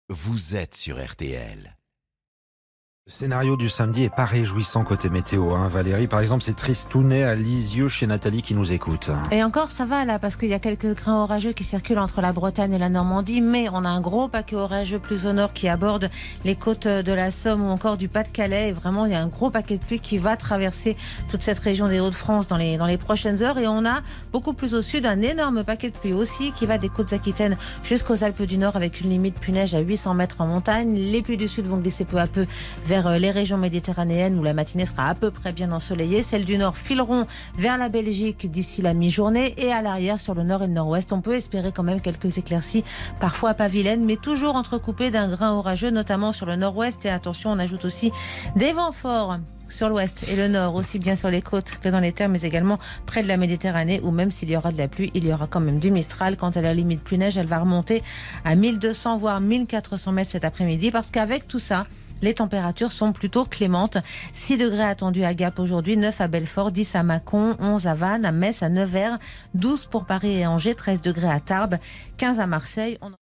Vous êtes sur RTL. Le scénario du samedi est pas réjouissant côté météo, Valérie. Par exemple, c'est tristounet à Lisieux chez Nathalie qui nous écoute. Et encore, ça va là, parce qu'il y a quelques grains orageux qui circulent entre la Bretagne et la Normandie, mais on a un gros paquet orageux plus au nord qui aborde les côtes de la Somme ou encore du Pas-de-Calais. Et vraiment, il y a un gros paquet de pluie qui va traverser toute cette région des Hauts-de-France dans les prochaines heures. Et on a beaucoup plus au sud un énorme paquet de pluie aussi qui va des côtes aquitaines jusqu'aux Alpes du Nord avec une limite pluie-neige à 800 mètres en montagne. Les pluies du sud vont glisser peu à peu vers les régions méditerranéennes où la matinée sera à peu près bien ensoleillée. Celles du nord fileront vers la Belgique d'ici la mi-journée et à l'arrière sur le nord et le nord-ouest. On peut espérer quand même quelques éclaircies, parfois pas vilaines, mais toujours entrecoupées d'un grain orageux, notamment sur le nord-ouest. Et attention, on ajoute aussi des vents forts sur l'ouest et le nord, aussi bien sur les côtes que dans les terres, mais également près de la Méditerranée, où même s'il y aura de la pluie, il y aura quand même du Mistral. Quant à la limite pluie-neige, elle va remonter à 1200 voire 1400 mètres cet après-midi, parce qu'avec tout ça, les températures sont plutôt clémentes. 6 degrés attendus à Gap aujourd'hui, 9 à Belfort, 10 à Mâcon, 11 à Vannes, à Metz, à Nevers, 12 pour Paris et Angers, 13 degrés à Tarbes, 15 à Marseille.